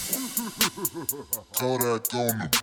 Kodak on the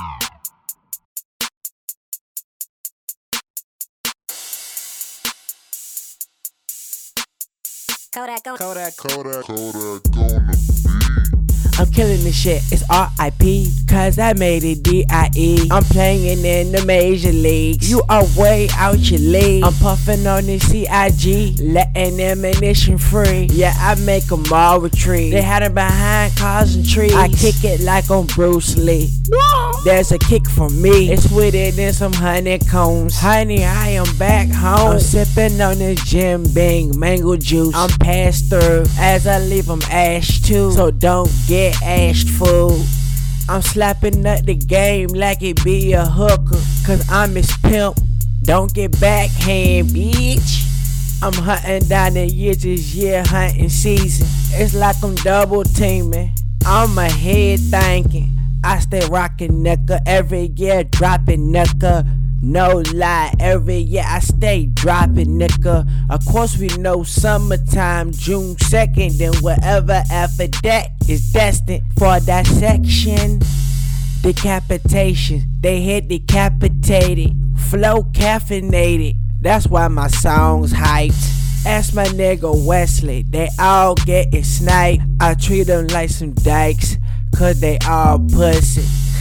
Kodak on the I'm killing this shit, it's R.I.P. Cause I made it D.I.E. I'm playing in the major leagues. You are way out your league. I'm puffing on this C.I.G. letting ammunition free. Yeah, I make them all retreat. They had it behind cars and trees. I kick it like on Bruce Lee. There's a kick from me. It's sweeter than some honeycombs. Honey, I am back home. I'm sipping on this Jim Beam mango juice. I'm passed through as I leave them ash too. So don't get ashed, fool. I'm slapping up the game like it be a hooker. Cause I'm his pimp. Don't get backhand, bitch. I'm hunting down the years, this year hunting season. It's like I'm double teaming. I'm ahead thinking. I stay rocking nigga every year, dropping nigga. No lie, every year I stay dropping nigga. Of course we know summertime, June 2nd, and whatever after that is destined for dissection. Decapitation, they hit decapitated, flow caffeinated. That's why my song's hyped. Ask my nigga Wesley, they all getting sniped. I treat them like some dykes, cause they all pussy.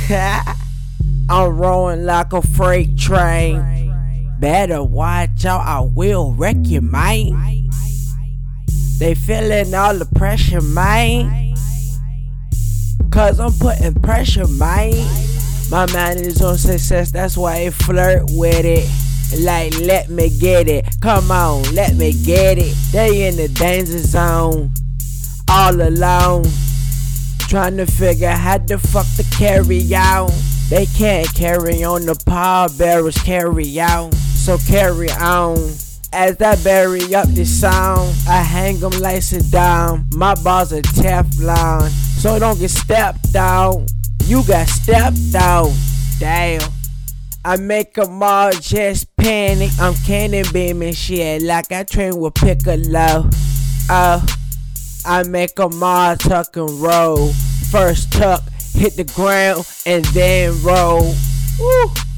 I'm rolling like a freight train. Better watch out, I will wreck your mind. They feeling all the pressure, man. Cause I'm putting pressure, man. My mind is on success, that's why I flirt with it. Like, let me get it. Come on, let me get it. They in the danger zone, all alone, trying to figure how the fuck to carry on. They can't carry on, the pallbearers carry on. So carry on. As I bury up this song, I hang them like Saddam. My bars are Teflon, so don't get stepped on. You got stepped on. Damn. I make them all just panic. I'm cannon beaming shit like I train with Piccolo. I make them all tuck and roll. First tuck, hit the ground, and then roll. Woo.